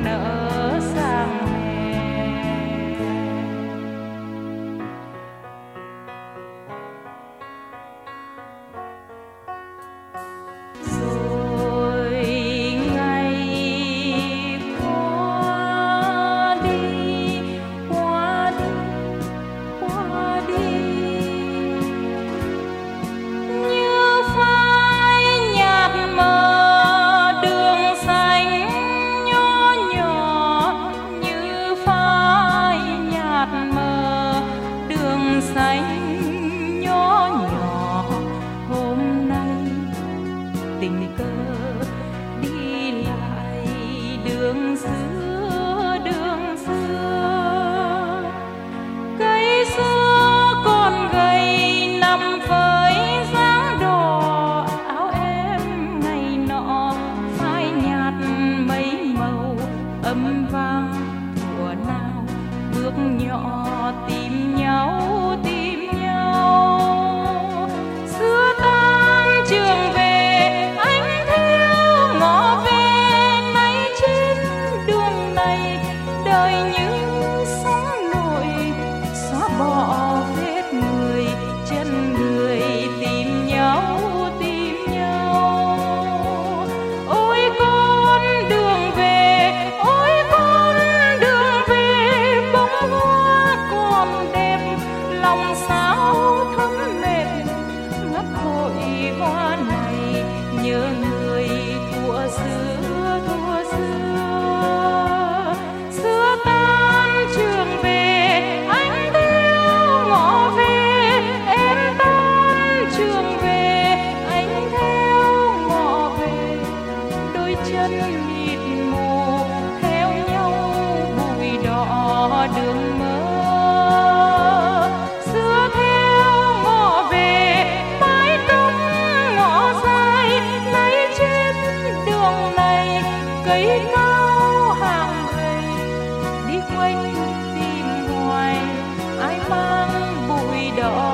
nở sang hè. Rồi ngày qua đi, qua đi, qua đi, như phai nhạt mờ đường xanh nhỏ nhỏ, như phai nhạt mờ đường xanh nhỏ nhỏ. Hôm nay tình cờ đi lại đường xưa, đường xưa. Cây xưa còn gầy nằm với dáng đỏ, áo em ngày nọ phai nhạt mấy màu âm vang. Thuở nào bước nhỏ tìm nhau, tìm nhau. Xưa tan trường về anh theo ngõ về, nay trên đường này đời như sóng nổi, xóa bỏ vết người chân người tìm nhau, tìm nhau. Ôi con đường về, ôi con đường về, bông hoa còn đẹp lòng sao thấm mệt. Ngắt vội hoa này nhớ người thuở xưa, thuở xưa. Xưa tan trường về anh theo ngõ về, em tan trường về anh theo ngõ về. Đôi chân mịt mù theo nhau bụi đỏ đường mơ. Xưa theo ngõ về mái tóc ngõ dài, nay trên đường này cây cao hàng gầy. Đi quanh tìm hoài ai mang bụi đỏ